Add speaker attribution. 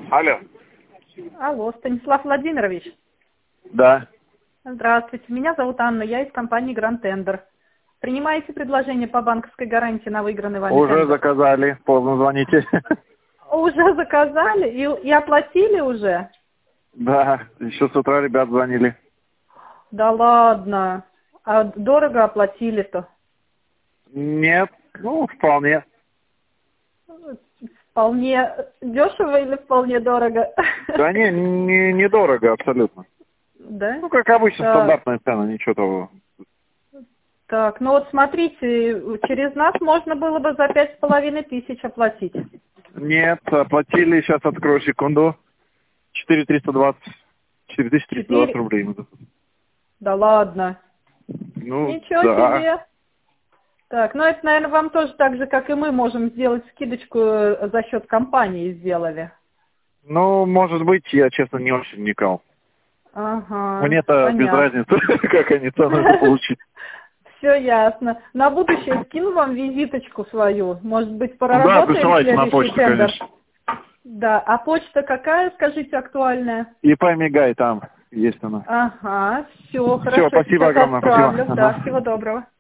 Speaker 1: Алло.
Speaker 2: Алло, Станислав Владимирович.
Speaker 1: Да.
Speaker 2: Здравствуйте, меня зовут Анна, я из компании Grand Tender. Принимаете предложение по банковской гарантии на выигранный вами
Speaker 1: Уже
Speaker 2: тендер?
Speaker 1: заказали. Поздно звоните.
Speaker 2: Уже заказали и оплатили уже?
Speaker 1: Да. Еще с утра ребят звонили.
Speaker 2: Да ладно. А дорого оплатили-то?
Speaker 1: Нет. Ну, вполне.
Speaker 2: Вполне дешево или вполне дорого?
Speaker 1: Да недорого абсолютно.
Speaker 2: Да?
Speaker 1: Ну, как обычно,
Speaker 2: Так,
Speaker 1: стандартная цена, ничего того.
Speaker 2: так, ну вот смотрите, через нас можно было бы за 5500 оплатить.
Speaker 1: Нет, оплатили, сейчас открою секунду. 4320. 4320
Speaker 2: 4.
Speaker 1: рублей.
Speaker 2: Да ладно.
Speaker 1: Ну,
Speaker 2: Ничего
Speaker 1: да.
Speaker 2: себе. Так, ну это, наверное, вам тоже так же, как и мы, можем сделать скидочку за счет компании сделали.
Speaker 1: Ну, может быть, я, честно, не очень вникал.
Speaker 2: Ага,
Speaker 1: Мне-то без
Speaker 2: понятно.
Speaker 1: разницы, как они цену это получить.
Speaker 2: Все ясно. На будущее скину вам визиточку свою. Может быть,
Speaker 1: Да,
Speaker 2: проработаем
Speaker 1: присылайте на
Speaker 2: следующий
Speaker 1: почту,
Speaker 2: тендер?
Speaker 1: конечно.
Speaker 2: Да. А почта какая, скажите, актуальная?
Speaker 1: И Мигай там есть она.
Speaker 2: Ага, все,
Speaker 1: Все,
Speaker 2: хорошо,
Speaker 1: спасибо
Speaker 2: сейчас
Speaker 1: огромное, спасибо.
Speaker 2: отправлю. Да,
Speaker 1: Ага.
Speaker 2: всего доброго.